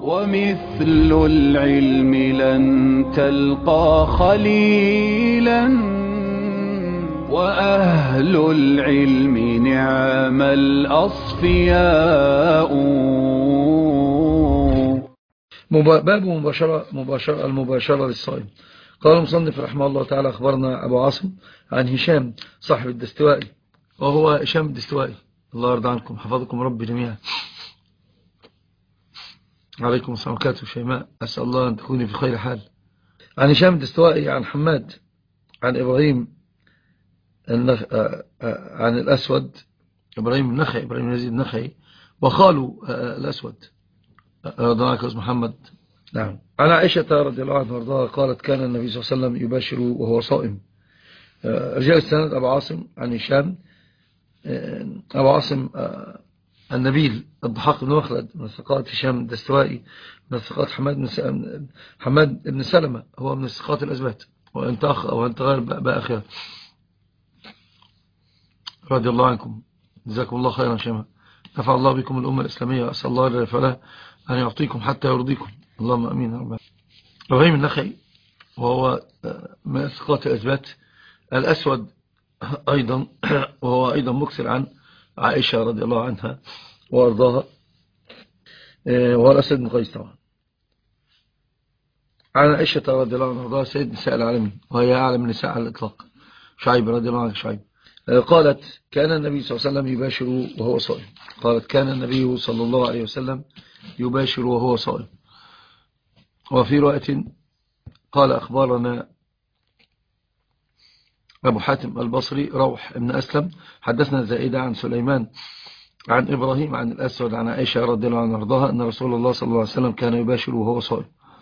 ومثل العلم لن تلقى خليلا وأهل العلم نعم الأصفياء. باب المباشرة للصائم. قال المصنف رحمه الله تعالى: أخبرنا أبو عاصم عن هشام صاحب الدستوائي، وهو هشام الدستوائي الله يرضى عنكم حفظكم رب جميعا. عليكم السلام وبركاته شيماء، أسأل الله أن تكوني في خير حال. عن هشام الدستوائي عن حماد عن إبراهيم عن الأسود إبراهيم النخعي، إبراهيم يزيد النخعي، وخاله الأسود رضي الله عنه محمد. نعم. عن عائشة رضي الله عنها وارضاها قالت: كان النبي صلى الله عليه وسلم يباشر وهو صائم. رجال السند أبو عاصم عن هشام. أبو عاصم النبيل الضحاك بن مخلد من ثقات هشام الدستوائي من ثقات حماد بن سلمة، هو من الثقات الأثبات، وأنت غير بأخير رضي الله عنكم. جزاكم الله خيرا شيماء، نفع الله بكم الأمة الإسلامية، وأسأل الله جل وعلا أن يعطيكم حتى يرضيكم، اللهم أمين يا رب. إبراهيم النخعي وهو من الثقات الأثبات. الأسود أيضا وهو أيضا مكثر عن عائشة رضي الله عنها وأرضاها، وهو الأسد بن قيس طبعا. عن عائشة رضي الله عنها وأرضاها سيد نساء العالمين، وهي أعلم النساء على الإطلاق، شعيب رضي الله عنه شعيب. قالت: كان النبي صلى الله عليه وسلم يباشر وهو صائم. قالت: كان النبي صلى الله عليه وسلم يباشر وهو صائم. وفي رواية قال: أخبارنا أبو حاتم البصري روح بن أسلم حدثنا زائدة عن سليمان عن إبراهيم عن الأسود عن عائشة رضي الله عنها وارضاها أن رسول الله صلى الله عليه وسلم كان يباشر وهو صائم.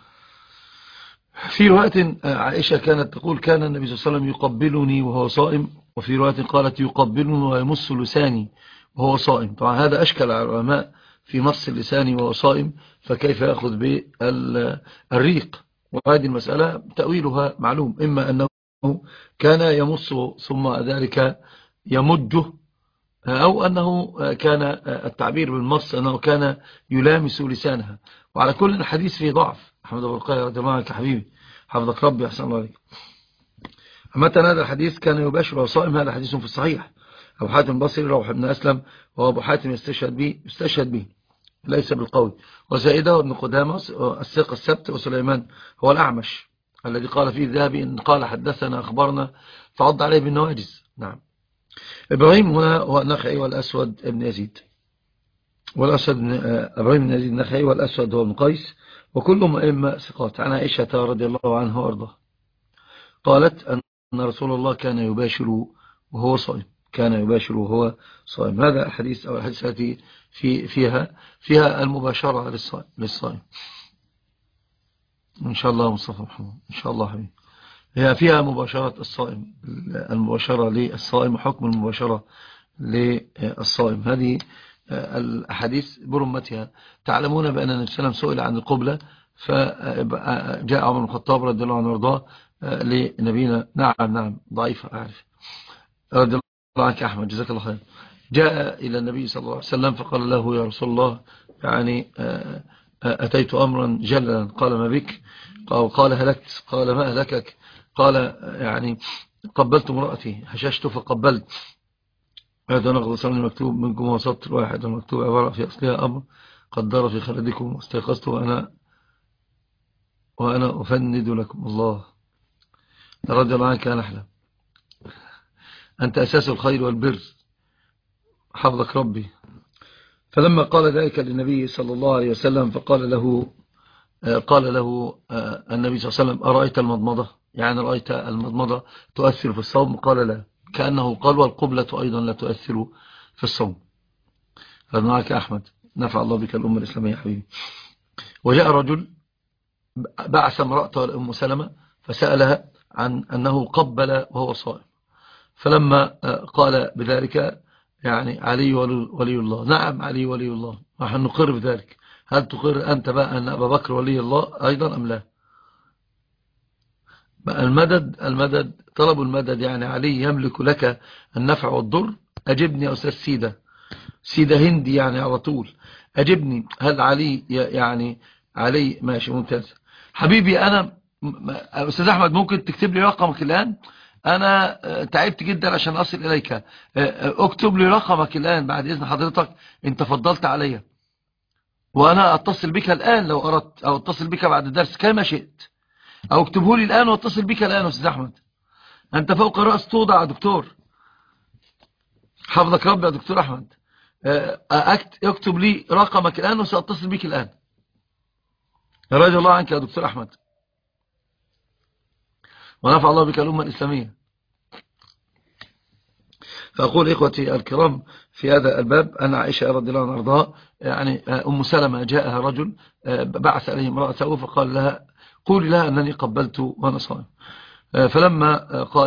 في رواية عائشة كانت تقول: كان النبي صلى الله عليه وسلم يقبلني وهو صائم. وفي رواية قالت: يقبلني ويمص لساني وهو صائم. طبعا هذا أشكل على العلماء في مص اللسان وهو صائم، فكيف يأخذ بالريق؟ وهذه المسألة تأويلها معلوم، إما أنه كان يمص ثم ذلك يمجه، أو أنه كان التعبير بالمص أنه كان يلامس لسانها. وعلى كل الحديث فيه ضعف. أحمد أبو القير رضي الله عنك حبيبي حفظك ربي أحسن الله عليك. متى هذا الحديث كان يباشر وصائم؟ هذا حديث في الصحيح. أبو حاتم البصري روح بن أسلم، وأبو حاتم يستشهد به ليس بالقوي. وزائده ابن قدامة الثقة السبت. وسليمان هو الأعمش الذي قال فيه الذهبي إن قال حدثنا أخبرنا فعض عليه بالنواجز. نعم. إبراهيم هنا هو النخعي والأسود ابن يزيد، والأسود إبراهيم بن يزيد النخعي، والأسود هو ابن قيس، وكلهم أئمة ثقات. عن عائشة رضي الله عنها وارضاها قالت أن رسول الله كان يباشر وهو صائم. كان يباشر وهو صائم. هذا الحديث أو الحديث التي فيها المباشرة للصائم إن شاء الله. مصطفى محمد إن شاء الله حبيبي، هي فيها مباشرة الصائم، المباشرة للصائم وحكم المباشرة للصائم. هذه الأحاديث برمتها. تعلمون بأن النبي صلى الله عليه وسلم سئل عن القبلة، فجاء عمر بن الخطاب رضي الله عنه وارضاه لنبينا. نعم ضعيفة أعرف. رضي الله عنك أحمد جزاك الله خير. جاء إلى النبي صلى الله عليه وسلم فقال له: يا رسول الله يعني أتيت أمرا جللا. قال: ما بك؟ قال: هلكت. قال: ما أهلكك؟ قال: يعني قبلت امرأتي، هششت فقبلت. هذا نقض صلني مكتوب منكم وسطر واحد، المكتوب عبارة في أصلها أمر قدر في خلدكم، واستيقظت وأنا أفند لكم. الله رضي الله عنك يا نحلة، أنت أساس الخير والبر حفظك ربي. فلما قال ذلك للنبي صلى الله عليه وسلم فقال له النبي صلى الله عليه وسلم: أرأيت المضمضة؟ يعني رأيت المضمضة تؤثر في الصوم؟ قال: لا. كأنه قال: والقبلة أيضا لا تؤثر في الصوم. فمعك أحمد نفع الله بك الأمة الإسلامية يا حبيبي. وجاء رجل بعث امرأته لأم سلمة فسألها عن أنه قبل وهو صائم، فلما قال بذلك يعني علي ولي الله. نعم علي ولي الله، نحن نقر بذلك. هل تقر أنت بقى أن أبا بكر ولي الله أيضا أم لا؟ المدد طلب المدد، يعني علي يملك لك النفع والضر. أجبني يا أستاذ سيدة هندي، يعني على طول أجبني، هل علي يعني علي ماشي ممتاز. حبيبي أنا أستاذ أحمد ممكن تكتب لي رقمك الآن؟ أنا تعبت جدا عشان أصل إليك. اكتب لي رقمك الآن بعد إذن حضرتك، أنت فضلت علي، وأنا أتصل بك الآن لو أردت، أو أتصل بك بعد الدرس كما شئت، أو اكتبه لي الآن وأتصل بك الآن. أستاذ أحمد أنت فوق رأس توضع يا دكتور، حفظك ربي يا دكتور أحمد. اكتب لي رقمك الآن وسأتصل بك الآن. رضي الله عنك يا دكتور أحمد، ونفع الله بك الأمة الإسلامية. فأقول إخوتي الكرام في هذا الباب أن عائشة رضي الله عنها وارضاها، يعني أم سلمة جاءها رجل بعث إليه امرأته فقال لها قولي لها أنني قبلت وأنا صائم. فلما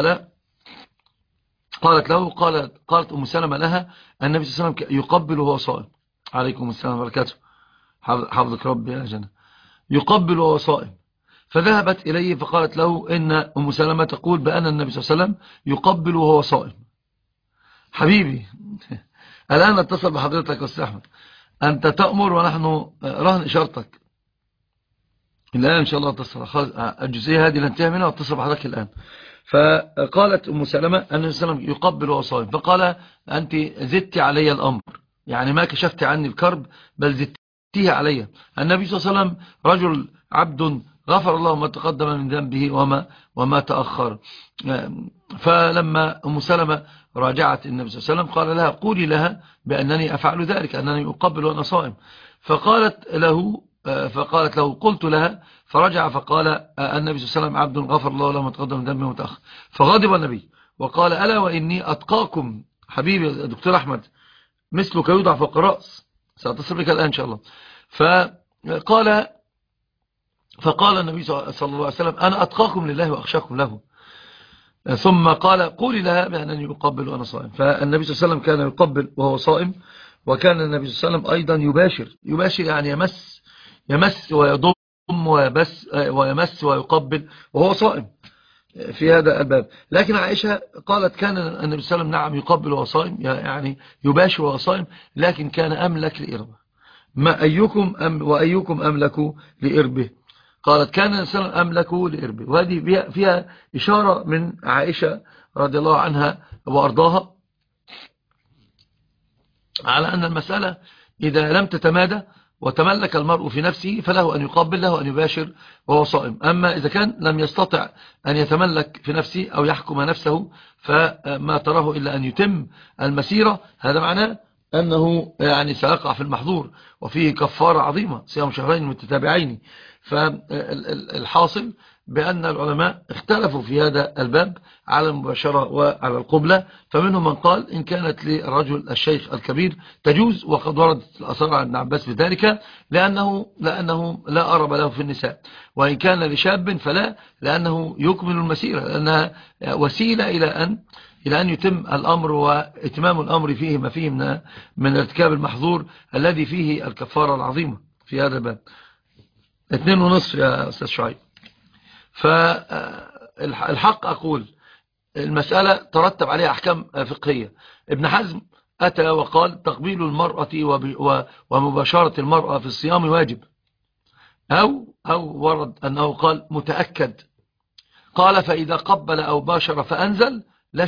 قالت له قالت أم سلمة لها النبي صلى الله عليه وسلم يقبل وهو صائم. عليكم السلام وبركاته، حفظك ربي يا جنة. يقبل وهو صائم. فذهبت إليه فقالت له إن أم سلمة تقول بأن النبي صلى الله عليه وسلم يقبل وهو صائم. حبيبي الآن اتصل بحضرتك يا أستاذ أحمد، أنت تأمر ونحن رهن إشارتك. الآن إن شاء الله اتصل، خلاص الجزئية هذه لننتهي منها واتصل بحضرتك الآن. فقالت أم سلمة أن النبي صلى الله عليه وسلم يقبل وهو صائم، فقال أنت زدت علي الأمر، يعني ما كشفت عني الكرب بل زدتيه علي. النبي صلى الله عليه وسلم رجل عبد غفر الله ما تقدم من ذنبه وما تأخر. فلما أم سلمة راجعت النبي صلى الله عليه وسلم قال لها قولي لها بأنني أفعل ذلك، أنني أقبل وأنا صائم. فقالت له قلت لها، فرجع فقال النبي صلى الله عليه وسلم عبد غفر الله له ما تقدم من ذنبه وما تأخر. فغضب النبي وقال ألا وإني أتقاكم. حبيبي دكتور أحمد مثلك يوضع فوق الرأس، سأتصل بك الآن إن شاء الله. فقال النبي صلى الله عليه وسلم أنا أتقاكم لله وأخشاكم له. ثم قال قولي لها بأنني يقبل وأنا صائم. فالنبي صلى الله عليه وسلم كان يقبل وهو صائم، وكان النبي صلى الله عليه وسلم أيضا يباشر يعني يمس ويضم ويمس ويقبل وهو صائم في هذا الباب. لكن عائشة قالت كان النبي صلى الله عليه وسلم نعم يقبل وهو صائم، يعني يباشر وهو صائم، لكن كان أملك لإربه. ما وأيكم أملك لإربه؟ قالت كان الإنسان أملك لإربه. وهذه فيها إشارة من عائشة رضي الله عنها وأرضاها على أن المسألة إذا لم تتمادى وتملك المرء في نفسه فله أن يقبل، له أن يباشر وهو صائم. أما إذا كان لم يستطع أن يتملك في نفسه أو يحكم نفسه فما تراه إلا أن يتم المسيرة، هذا معناه أنه يعني سيقع في المحظور وفيه كفارة عظيمة، صيام شهرين متتابعين. فالحاصل بأن العلماء اختلفوا في هذا الباب على المباشرة وعلى القبلة. فمنهم من قال إن كانت للرجل الشيخ الكبير تجوز، وقد وردت الأثار عن ابن عباس بذلك، لأنه لا أرب له في النساء. وإن كان لشاب فلا، لأنه يكمل المسيرة، لأنها وسيلة إلى أن يتم الأمر، وإتمام الأمر فيه ما فيه من ارتكاب المحظور الذي فيه الكفارة العظيمة في هذا الباب. 2.5 يا أستاذ شعيب. فالحق أقول المسألة ترتب عليها أحكام فقهية. ابن حزم أتى وقال تقبيل المرأة ومباشرة المرأة في الصيام واجب، أو ورد أنه قال متأكد. قال فإذا قبل أو باشر فأنزل لا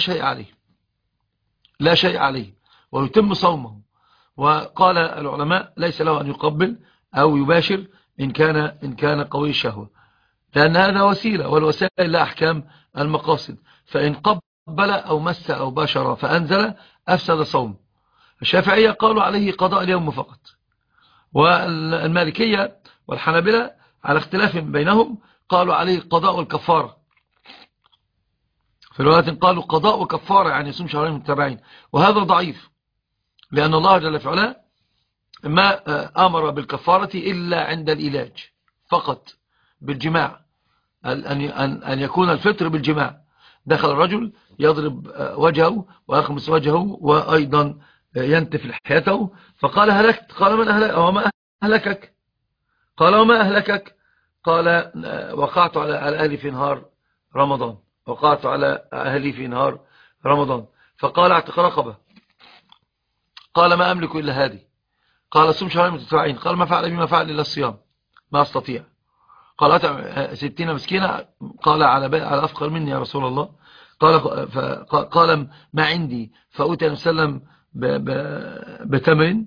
شيء عليه ويتم صومه. وقال العلماء ليس له أن يقبل أو يباشر إن كان قوي الشهوة، لأن هذا وسيلة، والوسائل لا أحكام المقاصد. فإن قبل أو مس أو باشر فأنزل أفسد صوم. الشافعية قالوا عليه قضاء اليوم فقط، والمالكية والحنابلة على اختلاف بينهم قالوا عليه قضاء الكفارة. في الروايات قالوا قضاء وكفارة، يعني يصوم شهرين متتابعين، وهذا ضعيف، لأن الله جل في علاه ما أمر بالكفارة إلا عند العلاج فقط، بالجماع، أن يكون الفطر بالجماع. دخل الرجل يضرب وجهه ويخمس وجهه وأيضا ينتف لحيته، فقال هلكت. قال من أهلكك؟ قال وما أهلكك؟ قال وقعت على أهلي في نهار رمضان، وقعت على أهلي في نهار رمضان. فقال اعتق رقبة. قال ما أملك إلا هذه. قال صم شهرين متتابعين. قال ما فعل بما فعل إلا الصيام. ما أستطيع. قال أطعم 60 مسكينة. قال على أفقر مني يا رسول الله. قال ما عندي. فأتي النبي صلى الله عليه وسلم بتمر،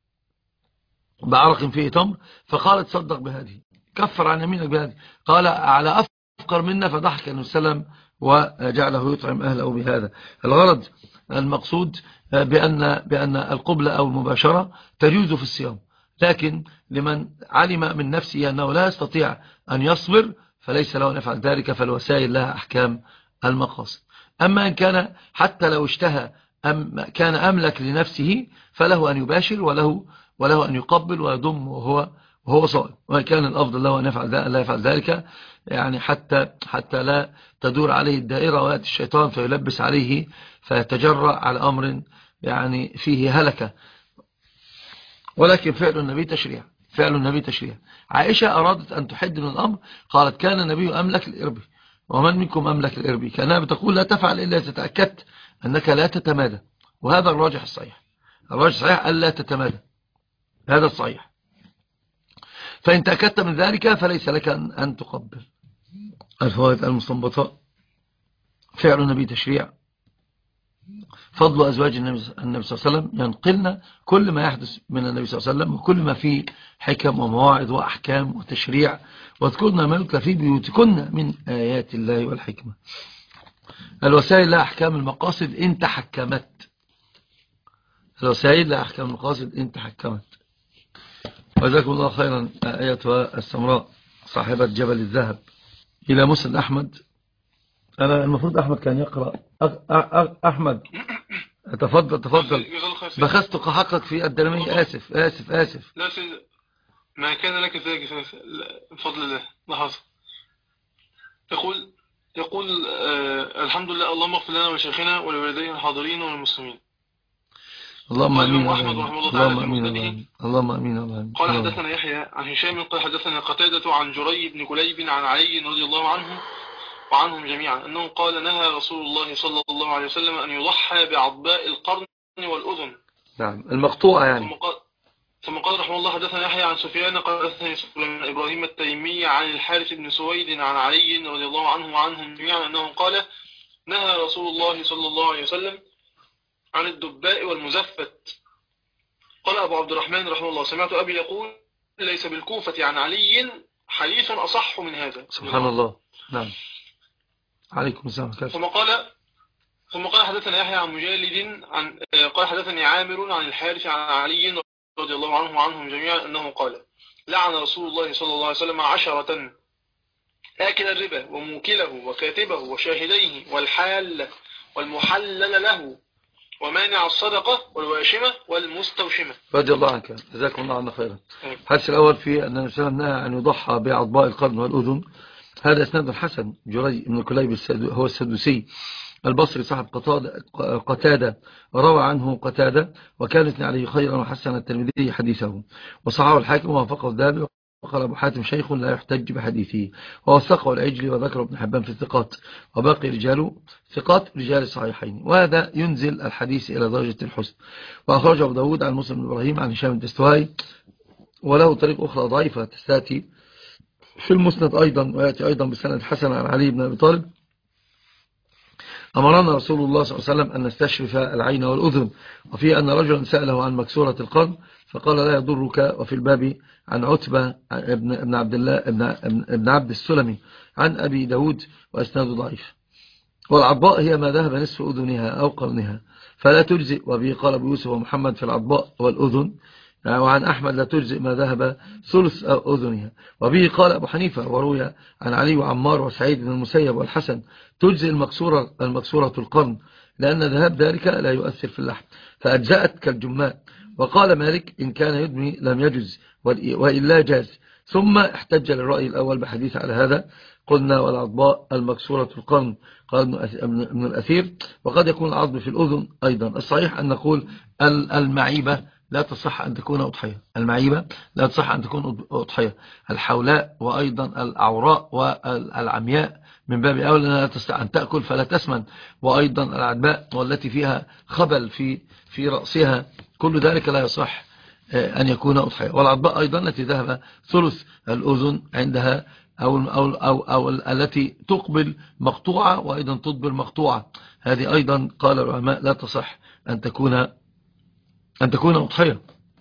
بعرق فيه تمر، فقال تصدق بهذه، كفر عن يمينك بهذه. قال على أفقر منا، فضحك النبي صلى الله عليه وسلم وجعله يطعم أهله بهذا. الغرض المقصود بأن القبلة أو المباشرة تجوز في الصيام، لكن لمن علم من نفسه أنه لا يستطيع أن يصبر فليس له أن يفعل ذلك، فالوسائل لها أحكام المقاصد. أما إن كان حتى لو اشتهى كان أملك لنفسه فله أن يباشر، وله أن يقبل ويضم وهو صائم، وإن كان الأفضل له أن لا يفعل ذلك، يعني حتى لا تدور عليه الدائرة ويأتي الشيطان فيلبس عليه فيتجرأ على أمر يعني فيه هلكة. ولكن فعل النبي تشريع. عائشة أرادت أن تحد من الأمر، قالت كان النبي أملك الإربي، ومن منكم أملك الإربي، كانها بتقول لا تفعل إلا إذا تأكدت أنك لا تتمادى، وهذا الراجح الصحيح. ألا تتمادى، هذا الصحيح. فإن تأكدت من ذلك فليس لك أن تقبل. الفوائد المستنبطة: فعل النبي تشريع. فضل أزواج النبي صلى الله عليه وسلم، ينقلنا كل ما يحدث من النبي صلى الله عليه وسلم، وكل ما فيه حكم ومواعظ وأحكام وتشريع، واذكرنا ما يتلى في بيوتكن من آيات الله والحكمة. الوسائل لها أحكام المقاصد إن تحكمت. الوسائل لها أحكام المقاصد إن تحكمت. وجزاكم الله خيرا أيتها السمراء صاحبة جبل الذهب. إلى مسند أحمد. أنا المفروض أحمد كان يقرأ. أحمد تفضل. بخست حقك في الدلمية. آسف. لا سيد، ما كان لك ذلك بفضل الله. لحظة. يقول الحمد لله، اللهم اغفر لنا ولشيخنا ولوالدينا الحاضرين والمسلمين. اللهم امين. احمد رحمه الله تعالى في مسنده. اللهم امين. قال حدثنا يحيى عن هشام قال حدثنا قتادة عن جري بن كليب عن علي رضي الله عنه وعنهم جميعا أنه قال نهى رسول الله صلى الله عليه وسلم أن يضحى بعضباء القرن والأذن. نعم، المقطوعة يعني. ثم قال رحمه الله حدثنا يحيى عن سفيان قال حدثني سليمان إبراهيم التيمي عن الحارث بن سويد عن علي رضي الله عنه وعنهم جميعا أنه قال نهى رسول الله صلى الله عليه وسلم عن الدباء والمزفت. قال أبو عبد الرحمن رحمه الله سمعت أبي يقول ليس بالكوفة عن علي حديث أصح من هذا. سبحان الله. نعم. عليكم السلام. ثم قال حدثنا يحيى عن مجالد قال حدثني عامر عن الحارث عن علي رضي الله عنه وعنهم جميعا أنه قال لعن رسول الله صلى الله عليه وسلم 10 آكل الربا وموكله وكاتبه وشاهديه والحال والمحلل له ومانع الصدقة والواشمة والمستوشمة. رضي الله عنك، جزاكم الله عنا خيرا. الحديث الأول في أن النبي صلى الله عليه وسلم نهى أن يضحى بعضباء القرن والأذن. هذا اسناد الحسن. جري بن كليب هو السدوسي البصري صاحب قتادة، روى عنه قتادة وكان اثنى عليه خيرا، وحسن الترمذي حديثه وصححه الحاكم ووافقه الذهبي، وقال أبو حاتم شيخ لا يحتج بحديثه، ووثقه العجلي وذكره ابن حبان في الثقات، وباقي رجاله ثقات رجال الصحيحين، وهذا ينزل الحديث إلى درجة الحسن. وأخرجه أبو داود عن مسلم بن إبراهيم عن هشام الدستوائي، وله طريق أخرى ضعيفة تستأتي في المسند أيضا، ويأتي أيضا بسند حسن عن علي بن أبي طالب. أمرنا رسول الله صلى الله عليه وسلم أن نستشرف العين والأذن، وفي أن رجلا سأله عن مكسورة القرن فقال لا يضرك. وفي الباب عن عتبة ابن عبد الله ابن عبد السلمي عن أبي داود وأسناد ضعيف. والعضباء هي ما ذهب نصف أذنها أو قرنها فلا تجزئ، وبه قال أبو يوسف ومحمد في العضباء والأذن. وعن أحمد لا تجزئ ما ذهب ثلث أذنها، وبه قال أبو حنيفة. وروي عن علي وعمار وسعيد بن المسيب والحسن تجزئ المكسورة القرن، لأن ذهاب ذلك لا يؤثر في اللحم فأجزأت كالجماء. وقال مالك إن كان يدمي لم يجز وإلا جاز. ثم احتج للرأي الأول بحديث على هذا. قلنا والعضباء المكسورة القرن. قال ابن الأثير وقد يكون العضب في الأذن أيضا. الصحيح أن نقول المعيبة لا تصح أن تكون أضحية. المعيبة لا تصح أن تكون أضحية. الحولاء وأيضا العوراء والعمياء من باب أولى لا تستطيع أن تأكل فلا تسمن. وأيضا العدباء والتي فيها خبل في رأسها، كل ذلك لا يصح أن يكون أضحية. والعضباء أيضا التي ذهب ثلث الأذن عندها أو التي تقبل مقطوعة وأيضا تدبر مقطوعة، هذه أيضا قال العلماء لا تصح أن تكون أضحية.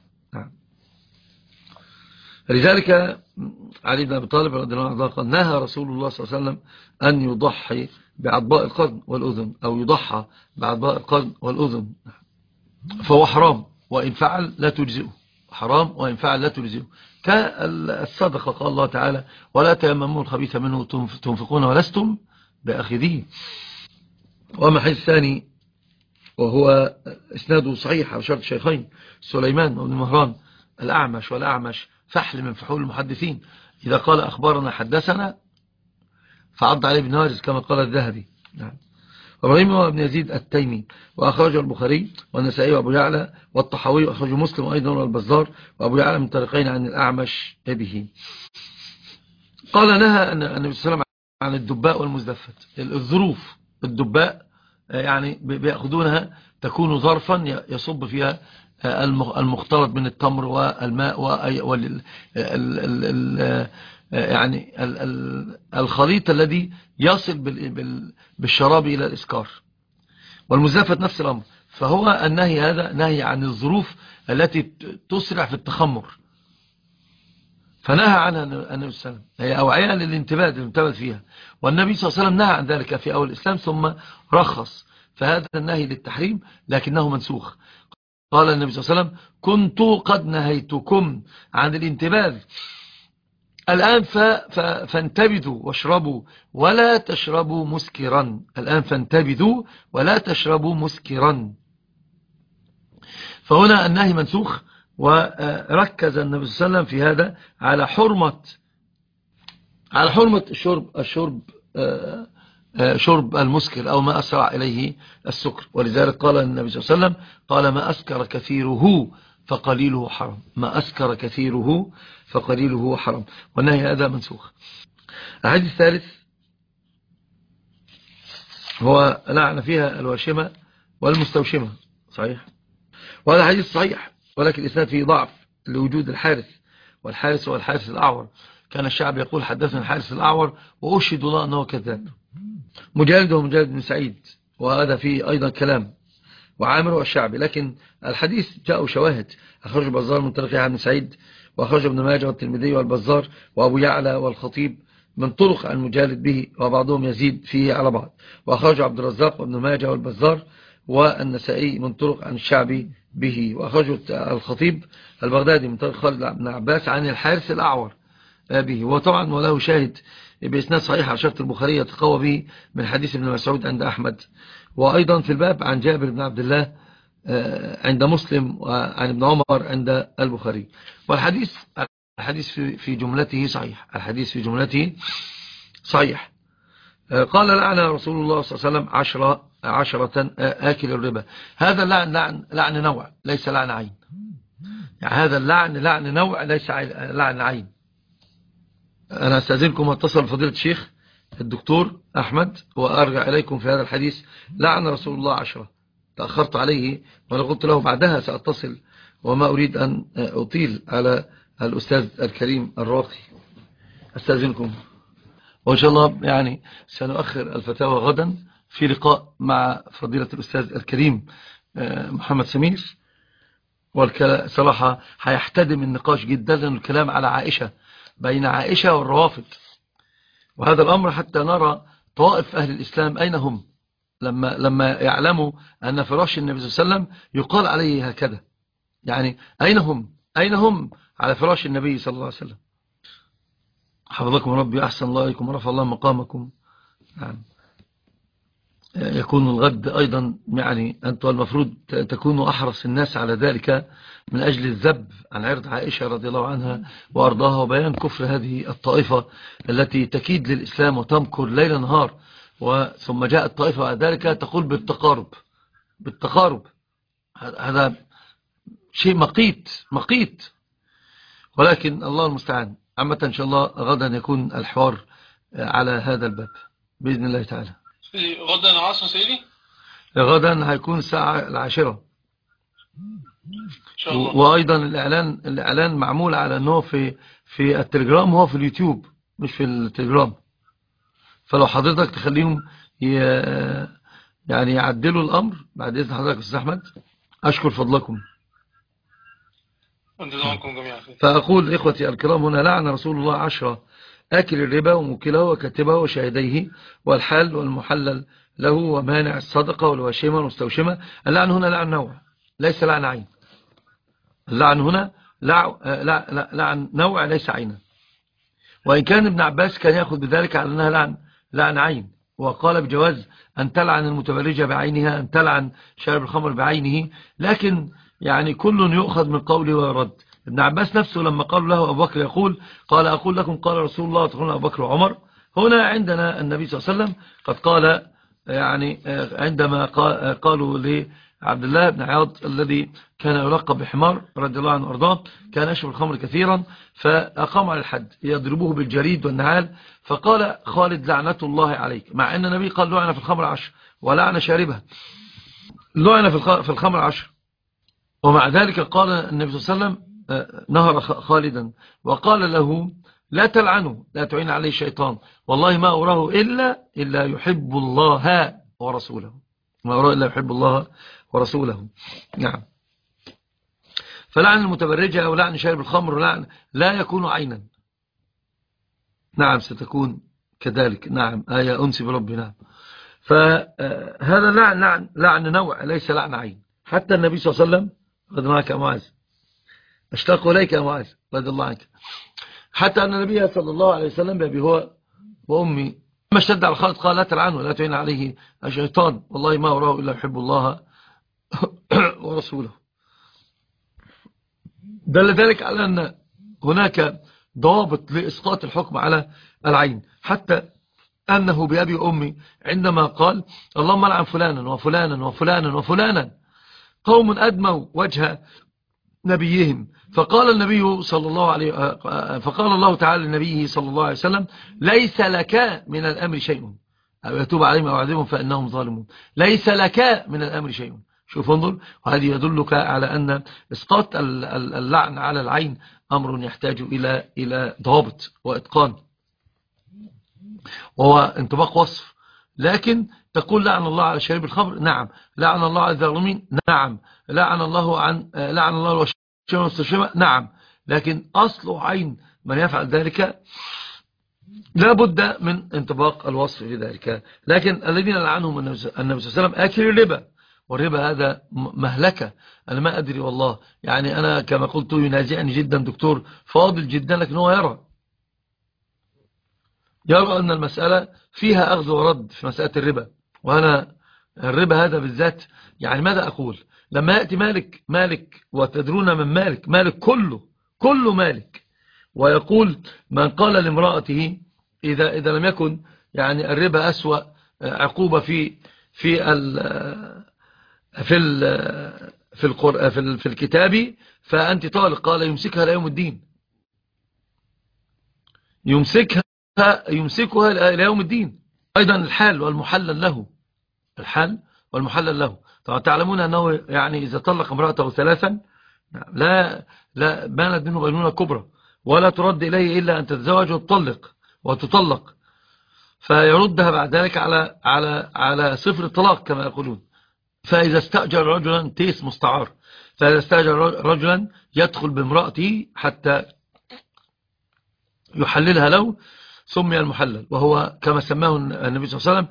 لذلك علي بن أبي طالب رضي الله عنه قال نهى رسول الله صلى الله عليه وسلم أن يضحي بعضباء القرن والأذن، أو يضحى بعضباء القرن والأذن، فهو حرام وإن فعل لا تجزئه، حرام وإن فعل لا تجزئه. كالصدقة قال الله تعالى ولا تيمموا الخبيث منه تنفقون ولستم بأخذيه. وأما الحديث الثاني وهو إسناده صحيح على شرط الشيخين، سليمان بن مهران الأعمش، والأعمش فحل من فحول المحدثين، إذا قال أخبارنا حدثنا فعض عليه بن هارز كما قال الذهبي. نعم. وابراهيم بن يزيد التيمي وأخرجه البخاري والنسائي وأبو يعلى والطحاوي، وأخرجه مسلم أيضا والبزار وأبو يعلى من طريقين عن الأعمش به. قال نهى النبي صلى الله عليه وسلم عن الدباء والمزدفت. الظروف الدباء يعني بيأخذونها تكون ظرفا يصب فيها المختلط من التمر والماء يعني الخليط الذي يصل بالشراب إلى الإسكار. والمزدفت نفس الأمر. فهو النهي هذا نهي عن الظروف التي تسرع في التخمر، فنهى عنها النبي صلى الله عليه وسلم، هي أوعية للانتباه فيها، والنبي صلى الله عليه وسلم نهى عن ذلك في أول الإسلام ثم رخص، فهذا النهي للتحريم لكنه منسوخ. قال النبي صلى الله عليه وسلم كنت قد نهيتكم عن الانتباه الآن فانتبذوا واشربوا ولا تشربوا مسكرا. الآن فانتبذوا ولا تشربوا مسكرا. فهنا النهي منسوخ، وركز النبي صلى الله عليه وسلم في هذا على حرمة شرب المسكر أو ما أسرع إليه السكر. ولذلك قال النبي صلى الله عليه وسلم قال ما أسكر كثيره فقليله حرام، ما أسكر كثيره فقليله حرام، والنهي هذا منسوخ. الحديث الثالث هو لعن فيها الواشمة والمستوشمة، صحيح، وهذا حديث صحيح ولكن الإسناد فيه ضعف لوجود الحارث، والحارث هو الحارث الأعور. كان الشعب يقول حدثنا الحارث الأعور وأشهد الله أنه كذاب. مجالد ومجالد بن سعيد، وهذا فيه أيضا كلام، وعامر والشعبي، لكن الحديث جاءوا شواهد. أخرج البزار من طريق عن سعيد، وأخرج ابن ماجه والترمذي والبزار وأبو يعلى والخطيب من طرق عن مجالد به، وبعضهم يزيد فيه على بعض. وأخرج عبد الرزاق وابن ماجه والبزار والنسائي من طرق عن الشعبي به. وأخرج الخطيب البغدادي من طريق خالد بن عباس عن الحارث الأعور به، وطبعا وله شاهد بإسناد صحيح على شرط البخاري يتقوى به من حديث ابن مسعود عند أحمد، وأيضا في الباب عن جابر بن عبد الله عند مسلم، وعن ابن عمر عند البخاري. والحديث في جملته صحيح، الحديث في جملته صحيح. قال لعن رسول الله صلى الله عليه وسلم عشرة آكل الربا. هذا لعن نوع ليس لعن عين، يعني هذا لعن نوع ليس لعن عين. أنا أستأذنكم واتصل فضيلة الشيخ الدكتور أحمد وأرجع إليكم في هذا الحديث. لعن رسول الله 10، تأخرت عليه وأنا قلت له بعدها سأتصل، وما أريد أن أطيل على الأستاذ الكريم الراقي. أستأذنكم، وإن شاء الله يعني سنؤخر الفتاوى غدا في لقاء مع فضيلة الأستاذ الكريم محمد سمير. والصراحة هيحتدم النقاش جدا، لأن الكلام على عائشة، بين عائشة والروافض، وهذا الأمر حتى نرى طوائف أهل الإسلام أين هم لما يعلموا أن فراش النبي صلى الله عليه وسلم يقال عليه هكذا، يعني أين هم على فراش النبي صلى الله عليه وسلم. حفظكم ربي، أحسن الله إليكم ورفع الله مقامكم. يعني يكون الغد أيضا، يعني أنتم المفروض تكونوا أحرص الناس على ذلك من أجل الذب عن عرض عائشة رضي الله عنها وأرضاها، وبيان كفر هذه الطائفة التي تكيد للإسلام وتمكر ليل نهار. ثم جاءت الطائفة بعد ذلك تقول بالتقارب. هذا شيء مقيت، ولكن الله المستعان. عامة إن شاء الله غدا يكون الحوار على هذا الباب بإذن الله تعالى. غدا العصر سيدي؟ غدا هيكون الساعة 10. شاء الله. وأيضا الإعلان معمول على أنه في التليجرام، هو في اليوتيوب مش في التليجرام. فلو حضرتك تخليهم يعني يعدلوا الأمر بعد إذن حضرتك أستاذ أحمد، أشكر فضلكم. انتظامكم جميعا. فأقول إخوتي الكرام، هنا لعن رسول الله 10 آكل الربا وموكله وكاتبه وشاهديه والحال والمحلل له ومانع الصدقة والواشمة والمستوشمة. اللعن هنا لعن نوع ليس لعن عين. اللعن هنا لعن نوع ليس عينا. وإن كان ابن عباس كان يأخذ بذلك على أنها لعن عين، وقال بجواز أن تلعن المتبرجة بعينها، أن تلعن شارب الخمر بعينه، لكن يعني كل يؤخذ من قوله ويرد. ابن عباس نفسه لما قال له أبو بكر قال أقول لكم قال رسول الله تقولون أبو بكر وعمر. هنا عندنا النبي صلى الله عليه وسلم قد قال، يعني عندما قالوا لعبد الله بن عياض الذي كان يلقب بحمار رضي الله عنه وارضاه، كان يشرب الخمر كثيرا، فأقام على الحد يضربوه بالجريد والنعال، فقال خالد لعنة الله عليك، مع أن النبي قال لعن في الخمر 10 ولعن شاربها، لعن في الخمر 10. ومع ذلك قال النبي صلى الله عليه وسلم نهر خالدا وقال له لا تلعنه، لا تعين عليه الشيطان، والله ما أراه إلا يحب الله ورسوله، ما أراه إلا يحب الله ورسوله. نعم. فلعن المتبرجة أو لعن شارب الخمر لعن لا يكون عينا. نعم ستكون كذلك. نعم آية أنسي بربي. نعم. فهذا لعن نوع ليس لعن عين. حتى النبي صلى الله عليه وسلم رضي معك يا معاذ، اشتاق إليك يا معاذ رضي الله عنك، حتى أن النبي صلى الله عليه وسلم بأبي هو وأمي لما اشتد على خالد قال لا تلعنه لا تعين عليه الشيطان، والله ما أراه إلا يحب الله ورسوله. دل ذلك على أن هناك ضوابط لإسقاط الحكم على العين، حتى أنه بأبي وأمي عندما قال اللهم لعن فلانا وفلانا وفلانا وفلانا، قوم أدموا وجه نبيهم، فقال النبي صلى الله عليه فقال الله تعالى لنبيه صلى الله عليه وسلم ليس لك من الأمر شيء، أو يتوب عليهم أو يعذبهم فإنهم ظالمون، ليس لك من الأمر شيء. شوف انظر، وهذه يدلك على أن إسقاط اللعن على العين أمر يحتاج إلى ضابط وإتقان وهو انطباق وصف. لكن تقول لعن الله على شارب الخمر، نعم. لعن الله على الظالمين، نعم. لعن الله والشمس، نعم. لكن أصل عين من يفعل ذلك لا بد من انطباق الوصف لذلك. لكن الذين لعنهم النبي صلى الله عليه وسلم آكل الربا، والربا هذا مهلكة. أنا ما أدري والله، يعني أنا كما قلت ينازعني جدا دكتور فاضل جدا، لكن هو يرى أن المسألة فيها أخذ ورد في مسألة الربا. وأنا الربا هذا بالذات، يعني ماذا أقول لما يأتي مالك وتدرون من مالك كله مالك، ويقول من قال لامرأته إذا لم يكن يعني الربا أسوأ عقوبة في الكتاب فأنت طالق، قال يمسكها إلى يوم الدين، يمسكها إلى يوم الدين. أيضا الحال والمحلل له، طبعا تعلمون أنه يعني إذا طلق امرأته 3 لا بانت منه بينونة كبرى، ولا ترد إليه إلا أن تتزوج وتطلق، فيردها بعد ذلك على صفر الطلاق كما يقولون. فإذا استأجر رجلا تيس مستعار، فإذا استأجر رجلا يدخل بامرأته حتى يحللها له سمي المحلل، وهو كما سماه النبي صلى الله عليه وسلم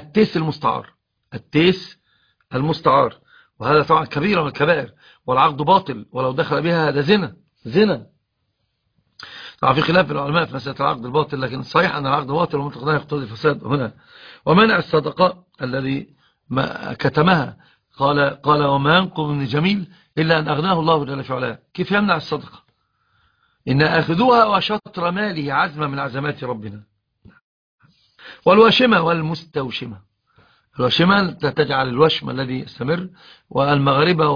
التيس المستعار. وهذا طبعا كبيرة من الكبائر، والعقد باطل، ولو دخل بها هذا زنا. طبعا في خلاف العلماء في مسألة العقد الباطل، لكن صحيح أن العقد باطل ومطلق لا يقتضي الفساد هنا. ومنع الصدقة الذي كتمها قال وما ينقض من جميل إلا أن أغناه الله جل في علاه. كيف يمنع الصدقة؟ إن أخذوها وشطر ماله عزمة من عزمات ربنا. والواشمة والمستوشمة، الواشمة تجعل الوشم الذي يستمر، والمغاربة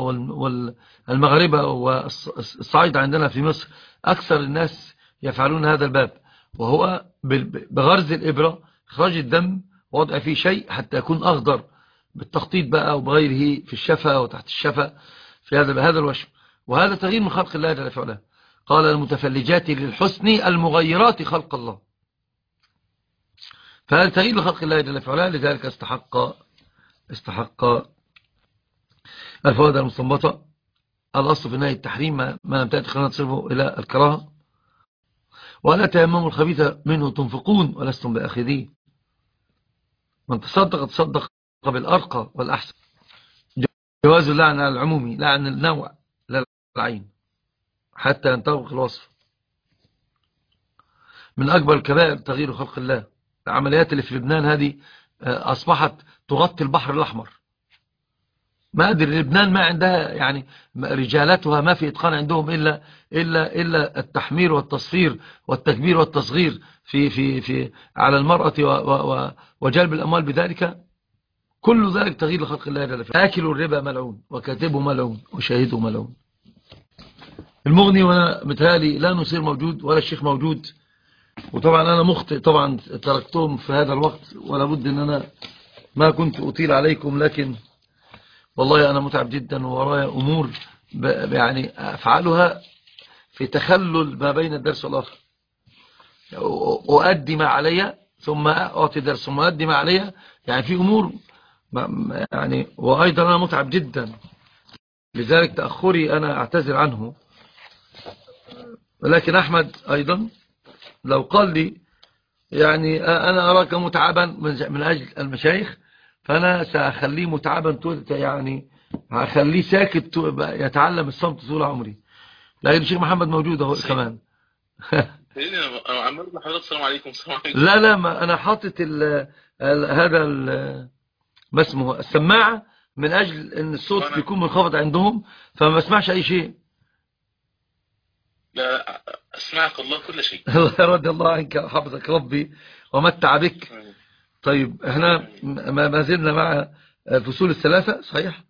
والصعيد عندنا في مصر أكثر الناس يفعلون هذا الباب، وهو بغرز الإبرة إخراج الدم ووضع فيه شيء حتى يكون أخضر بالتخطيط بقى وبغيره في الشفة وتحت الشفة، في هذا الوشم. وهذا تغيير من خلق الله جل وعلا. قال المتفلجات للحسن المغيرات خلق الله. فهذا تغيير لخلق الله جل وعلا، لذلك استحق الفوائد المستنبطة. الأصل في نهي التحريم ما لم تأتي قرينة تصرفه إلى الكراهة. ولا تيمموا الخبيث منه تنفقون ولستم بآخذيه. من تصدق بالأرقى والأحسن. جواز اللعن على العمومي، لعن النوع لا العين حتى ينطبق الوصف. من أكبر الكبائر تغيير خلق الله. العمليات اللي في لبنان هذه أصبحت تغطي البحر الأحمر. ما أدري لبنان ما عندها يعني رجالاتها ما في إتقان عندهم إلا التحمير والتصفير والتكبير والتصغير في على المرأة وجلب الأموال بذلك. كل ذلك تغيير لخلق الله جل وعلا. آكل الربا ملعون وكاتبه ملعون وشاهده ملعون. المغني وانا متهيألي لا نصير موجود ولا الشيخ موجود، وطبعا انا مخطئ طبعا تركتهم في هذا الوقت، ولا بد ان انا ما كنت اطيل عليكم، لكن والله انا متعب جدا وورايا امور يعني افعلها في تخلل ما بين الدرس والاخر. اؤدي ما علي ثم اعطي درس ثم اؤدي ما علي، يعني في امور يعني. وايضا انا متعب جدا، لذلك تأخري انا اعتذر عنه. ولكن احمد ايضا لو قال لي يعني انا اراك متعبا من اجل المشايخ، فانا ساخليه متعبا يعني هخليه ساكت يتعلم الصمت طول عمري. لكن الشيخ محمد موجود اهو كمان. انا عمال اقول لحضرتك السلام عليكم السلام عليكم. لا ما انا حاطط هذا ما اسمه السماعه من اجل ان الصوت بيكون منخفض عندهم فما بسمعش اي شيء. لا اسمعك الله كل شيء. الله رضي الله عنك حفظك ربي ومتع بك. طيب احنا ما زلنا مع الفصول الثلاثة صحيح؟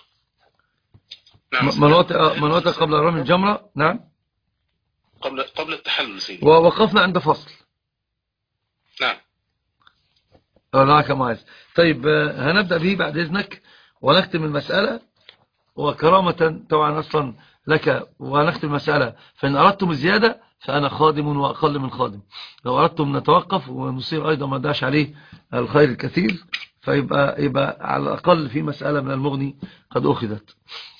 نعم. مناطق قبل رمي الجمرة. نعم قبل التحلل سيدي. ووقفنا عند فصل. نعم. معك معاذ. طيب هنبدأ به بعد إذنك ونختم المسألة، وكرامة طبعا أصلا لك، ونختم المسألة. فإن أردتم الزيادة فأنا خادم وأقل من خادم. لو أردتم نتوقف ونصير أيضا ما داش عليه الخير الكثير، فيبقى على الأقل في مسألة من المغني قد أخذت.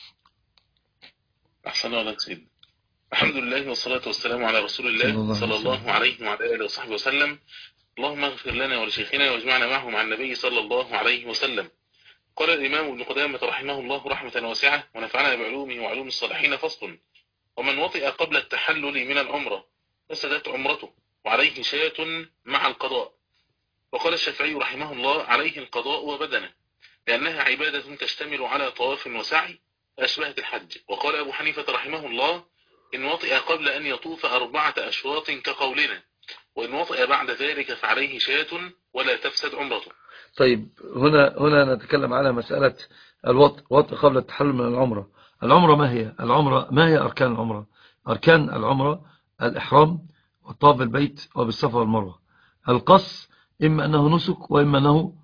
أحسن الله سيدي. الحمد لله والصلاة والسلام على رسول الله صلى الله عليه وعلى آله وصحبه وسلم. اللهم اغفر لنا ولشيخنا واجمعنا معه مع النبي صلى الله عليه وسلم. قال الإمام ابن قدامة رحمه الله رحمة واسعة ونفعنا بعلومه وعلوم الصالحين. فصل: ومن وطئ قبل التحلل من العمرة فسدت عمرته وعليه شاة مع القضاء. وقال الشافعي رحمه الله: عليه القضاء وبدنه، لأنها عبادة تشتمل على طواف وسعي فأشبهت الحج. وقال أبو حنيفة رحمه الله: إن وطئ قبل أن يطوف 4 أشواط كقولنا، وإن وطئ بعد ذلك فعليه شاة ولا تفسد عمرته. طيب هنا نتكلم على مسألة الوطء قبل التحلل من العمرة. العمرة ما هي؟ ما هي أركان العمرة؟ أركان العمرة الإحرام والطواف بالبيت وبالصفا والمروة. القص إما أنه نسك وإما أنه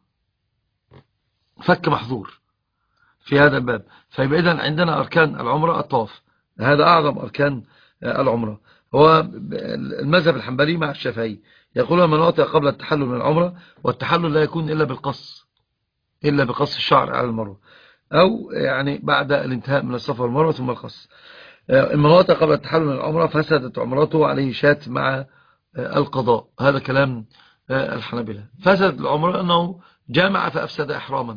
فك محظور في هذا الباب. فيبقى إذن عندنا أركان العمرة الطواف، هذا أعظم أركان العمرة. هو المذهب الحنبلي مع الشافعي يقولون من وطئ قبل التحلل من العمرة، والتحلل لا يكون إلا بقص الشعر على المروة، أو يعني بعد الانتهاء من الصفا والمروة ثم القص. من وطئ قبل التحلل من العمرة فسدت عمرته عليه شاة مع القضاء. هذا كلام الحنابلة. فسد العمرة أنه جامع فأفسد إحراما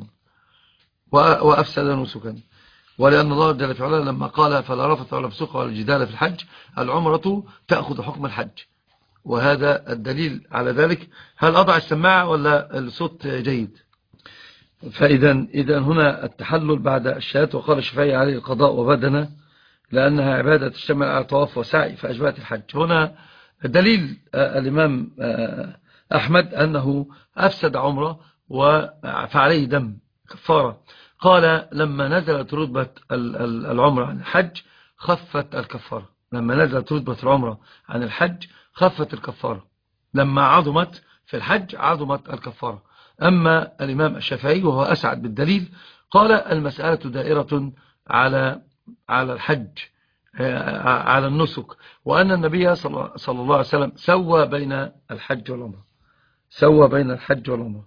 وأفسد نسكا. ولأن الله جل وعلا لما قال فلا رفث ولا فسوق ولا جدال في الحج، العمرة تأخذ حكم الحج، وهذا الدليل على ذلك. هل أضع السماعة ولا الصوت جيد؟ فإذا هنا التحلل بعد الشاة. وقال الشافعي عليه القضاء وبدنه لأنها عبادة تشتمل على طواف وسعي فأشبهت الحج. هنا دليل الإمام أحمد أنه أفسد عمره فعليه دم كفارة. قال لما نزلت رتبة العمرة عن الحج خفت الكفارة. لما نزلت رتبة العمرة عن الحج خفت الكفارة. لما عظمت في الحج عظمت الكفارة. أما الإمام الشافعي وهو أسعد بالدليل قال المسألة دائرة على على الحج على النسك، وأن النبي صلى الله عليه وسلم سوى بين الحج والعمرة، سوى بين الحج والعمرة.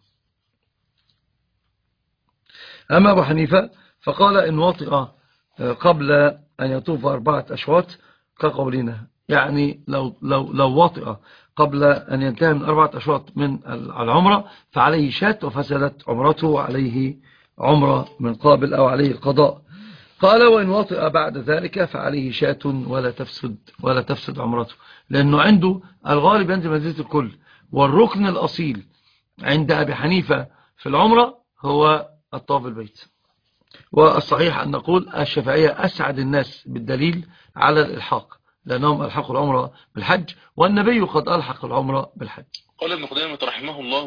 أما أبو حنيفة فقال إن وطئ قبل أن يطوف 4 أشواط كقولنا، يعني لو وطئ قبل أن ينتهي من 4 أشواط من العمرة فعليه شاة وفسدت عمرته وعليه عمرة من قابل أو عليه القضاء. قال وإن وطئ بعد ذلك فعليه شاة ولا تفسد عمرته، لأنه عنده الغالب ينزل منزلة الكل، والركن الأصيل عند أبي حنيفة في العمرة هو الطواف بالبيت. والصحيح أن نقول الشافعية أسعد الناس بالدليل على الإلحاق، لأنهم ألحقوا العمرة بالحج، والنبي قد ألحق العمرة بالحج. قال ابن قدامة رحمه الله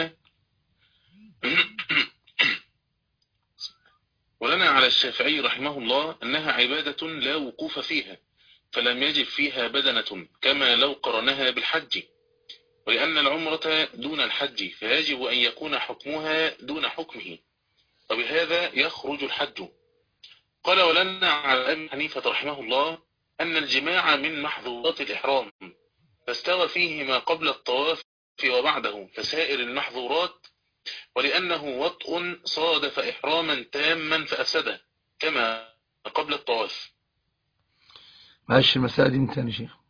ولنا على الشافعي رحمه الله أنها عبادة لا وقوف فيها، فلم يجب فيها بدنة كما لو قرنها بالحج، ولأن العمرة دون الحج فيجب أن يكون حكمها دون حكمه، وبهذا يخرج الحج. قال ولنا على أبي حنيفة رحمه الله أن الجماع من محظورات الإحرام، فاستوى فيه ما قبل الطواف وبعده كسائر المحظورات، ولأنه وطء صادف إحراما تاما فأفسده كما قبل الطواف. معلش المسألة دي من تاني شيخ.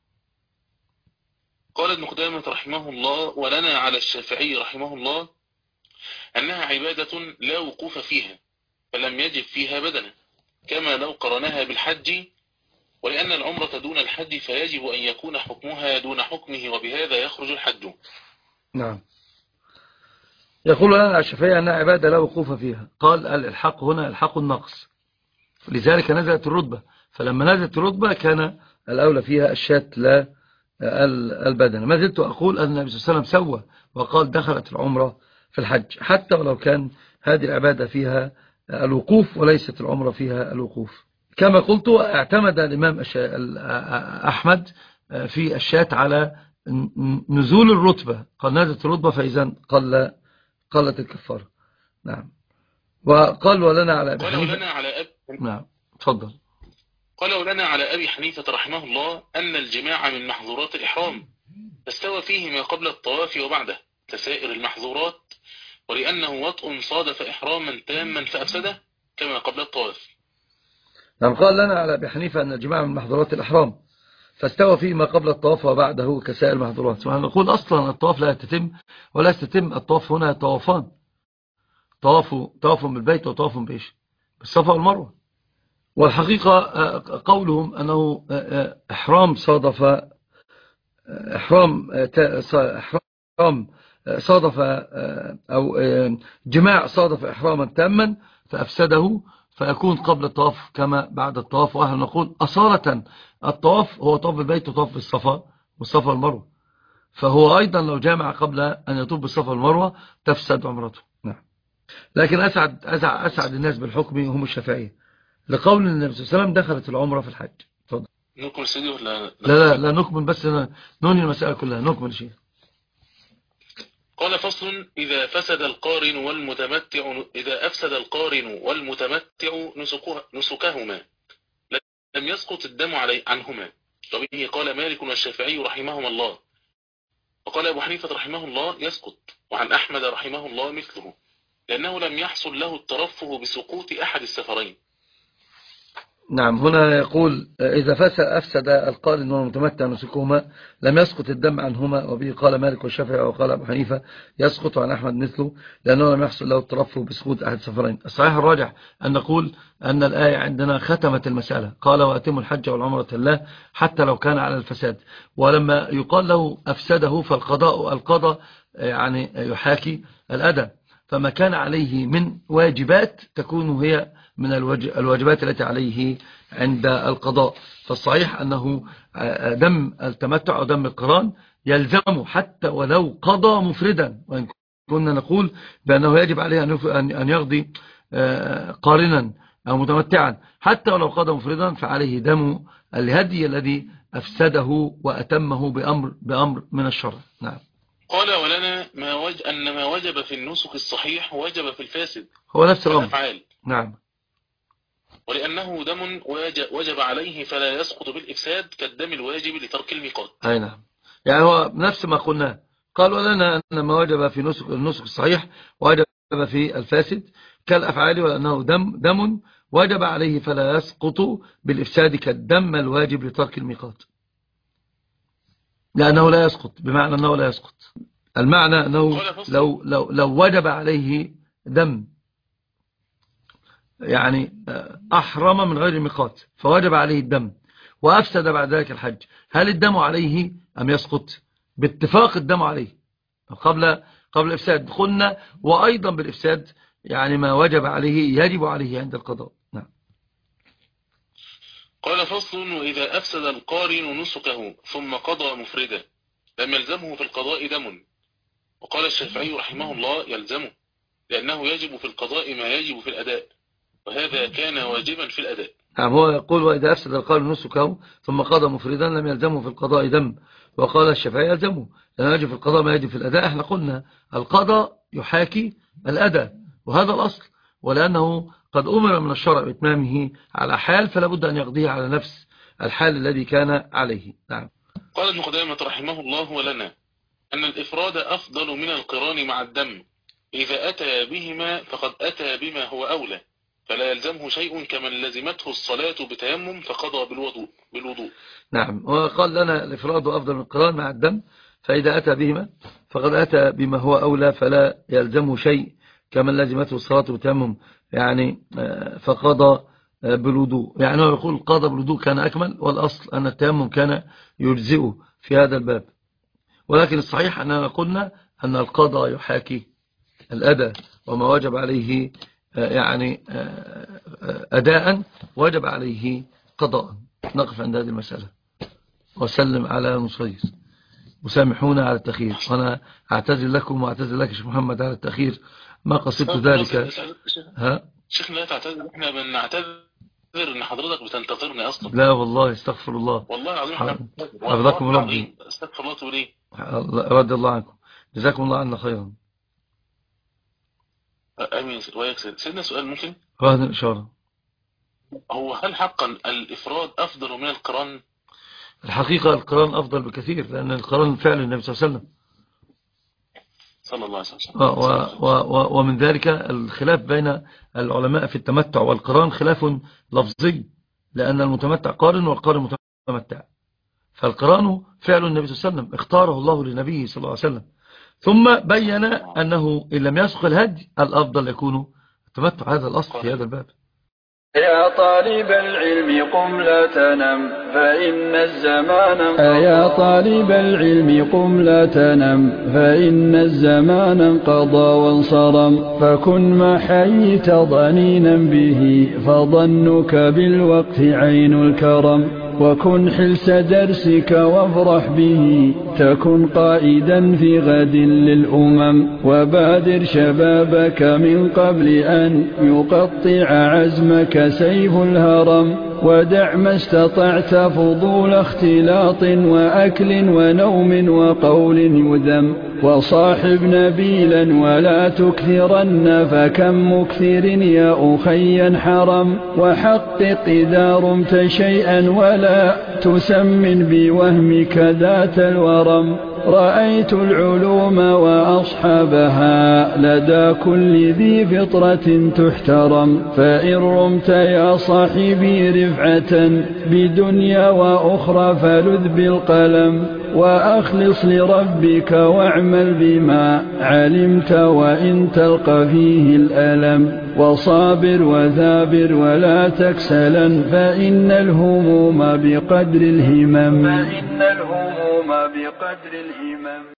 قال ابن قدامة رحمه الله ولنا على الشافعي رحمه الله أنها عبادة لا وقوف فيها، فلم يجب فيها بدنة كما لو قرنها بالحج، ولأن العمرة دون الحج فيجب أن يكون حكمها دون حكمه، وبهذا يخرج الحج. نعم. يقول لنا الشافعي أنها عبادة لا وقوف فيها. قال الإلحاق هنا إلحاق النقص، لذلك نزلت الرتبة، فلما نزلت الرتبة كان الأولى فيها الشاة لا البدن. ما زلت أقول أن النبي صلى الله عليه وسلم سوى وقال دخلت العمرة في الحج، حتى ولو كان هذه العبادة فيها الوقوف وليست العمرة فيها الوقوف. كما قلت اعتمد الإمام أحمد في الشاة على نزول الرتبة، قال نزلت الرتبة فإذا قلت الكفارة. نعم. وقال ولنا على أبي حنيفة. نعم تفضل. قال ولنا على أبي حنيفة رحمه الله أن الجماع من محظورات الإحرام، فاستوى فيه ما قبل الطواف وبعده كسائر المحظورات، ولأنه وطء صادف إحراما تاما فأفسده كما قبل الطواف. نعم. قال لنا على أبي حنيفة أن الجماع من محظورات الإحرام، فاستوى فيه ما قبل الطواف وبعده كسائر المحظورات. نقول أصلا الطواف لا تتم ولا تتم الطواف هنا طوافان، طواف بالبيت وطواف بالصفا والمروة. والحقيقة قولهم أنه إحرام صادف أو جماع صادف إحراما تاما فأفسده، فيكون قبل الطواف كما بعد الطواف. وأهل نقول أصالة الطواف هو طواف البيت وطواف بالصفا والمروة، فهو أيضا لو جامع قبل أن يطوف بالصفا والمروة تفسد عمرته. نعم. لكن أسعد الناس بالحكم هم الشافعية، لقول النبي صلى الله عليه وسلم دخلت العمرة في الحج. تفضل. نكمل سيدي ولا لا نكمل، بس ننهي المسألة كلها، نكمل شيء. قال فصل إذا أفسد القارن والمتمتع نسكهما لم يسقط الدم عنهما، وبه قال مالك والشافعي رحمهما الله، وقال أبو حنيفة رحمه الله يسقط، وعن أحمد رحمه الله مثله، لأنه لم يحصل له الترفه بسقوط أحد السفرين. نعم. هنا يقول إذا أفسد القارن والمتمتع نسكهما لم يسقط الدم عنهما، وبه قال مالك والشافعي وقال أبو حنيفة يسقط، عن أحمد مثله، لأنه لم يحصل له الترفه بسقوط أحد السفرين. الصحيح الراجح أن نقول أن الآية عندنا ختمت المسألة، قال وأتموا الحج والعمرة لله حتى لو كان على الفساد. ولما يقال له أفسده فالقضاء يعني يحاكي الأدى، فما كان عليه من واجبات تكون هي من الواجبات التي عليه عند القضاء. فالصحيح أنه دم التمتع أو دم القران يلزمه حتى ولو قضى مفردا، وإن كنا نقول بأنه يجب عليه أن يقضي قارنا أو متمتعا، حتى ولو قضى مفردا فعليه دم الهدي الذي أفسده وأتمه بأمر من الشرع. نعم. قال ولنا أن ما وجب في النسك الصحيح وجب في الفاسد، هو نفس الأمر. نعم. ولأنه دم وجب عليه فلا يسقط بالإفساد كالدم الواجب لترك الميقات. أي نعم، يعني هو نفس ما قلنا. قال ولنا أن ما وجب في النسك الصحيح وجب في الفاسد كالأفعال، ولأنه دم وجب عليه فلا يسقط بالإفساد كالدم الواجب لترك الميقات. لأنه لا يسقط، بمعنى أنه لا يسقط، المعنى أنه لو وجب عليه دم يعني أحرم من غير الميقات فوجب عليه الدم وأفسد بعد ذلك الحج، هل الدم عليه أم يسقط؟ باتفاق الدم عليه قبل الإفساد. قلنا وأيضا بالإفساد يعني ما وجب عليه يجب عليه عند القضاء. نعم. قال فصل: وإذا أفسد القارن نسكه ثم قضى مفردا لم يلزمه في القضاء دم. وقال الشافعي رحمه الله: يلزمه، لأنه يجب في القضاء ما يجب في الأداء، وهذا كان واجبا في الأداء. نعم، هو يقول وإذا أفسد القارن نسكه ثم قضى مفردا لم يلزمه في القضاء دم. وقال الشافعي يلزمه لأنه يجب في القضاء ما يجب في الأداء. احنا قلنا القضاء يحاكي الأداء وهذا الأصل، ولأنه قد أمر من الشرع بإتمامه على حال فلا بد أن يقضيه على نفس الحال الذي كان عليه. نعم. قال ابن قدامة رحمه الله: ولنا أن الإفراد أفضل من القران مع الدم، إذا أتى بهما فقد أتى بما هو أولى، فلا يلزمه شيء كمن لزمته الصلاة بتيمم فقضى بالوضوء. نعم، وقال لنا الإفراد أفضل من القران مع الدم، فإذا أتى بهما فقد أتى بما هو أولى فلا يلزمه شيء كمن لزمته الصلاة بتيمم يعني فقضى بالوضوء. يعني هو يقول قضى بالوضوء كان أكمل، والأصل أن التيمم كان يجزئه في هذا الباب، ولكن الصحيح أننا قلنا أن القضاء يحاكي الأداء، وما وجب عليه يعني أداء وجب عليه قضاء. نقف عند هذه المسألة وسلم على المصيص. وسامحونا على التأخير، وأنا أعتذر لكم وأعتذر لك شيخ محمد على التأخير، ما قصدت ذلك. شيخنا لا تعتذر، احنا بنعتذر ان حضرتك بتنتظرني اصلا. لا والله استغفر الله، والله العظيم حفظكم ربي، استغفر الله تقول ايه. رضي الله عنكم، جزاكم الله عنا خيرا. امين وياك. سيدنا سؤال ممكن؟ هذه الإشارة، هو هل حقا الافراد افضل من القران؟ الحقيقة القران أفضل بكثير، لأن القران فعل النبي صلى الله عليه وسلم صلى الله عليه وسلم. ومن ذلك الخلاف بين العلماء في التمتع والقران خلاف لفظي، لأن المتمتع قارن والقارن متمتع، فالقران فعل النبي صلى الله عليه وسلم اختاره الله لنبيه صلى الله عليه وسلم، ثم بين أنه إن لم يسق الهدي الأفضل يكون التمتع. هذا الأصل في هذا الباب. يا طالب العلم قم لا تنم فإن الزمان يا طالب العلم قم لا تنم فإن الزمان انقضى وانصرم، فكن ما حييت ضنينا به فظنك بالوقت عين الكرم، وكن حلس درسك وافرح به تكن قائدا في غد للأمم، وبادر شبابك من قبل أن يقطع عزمك سيف الهرم، ودع ما استطعت فضول اختلاط وأكل ونوم وقول يذم، وصاحب نبيلا ولا تكثرن فكم مكثر يا أخي حرم، وحقق إذا رمت شيئا ولا تسمن بوهمك ذات الورم، رأيت العلوم وأصحابها لدى كل ذي فطرة تحترم، فإن رمت يا صاحبي رفعة بدنيا وأخرى فلذ بالقلم، وأخلص لربك واعمل بما علمت وإن تلقى فيه الألم، وصابر وثابر ولا تكسلا فإن الهموم بقدر الهمم.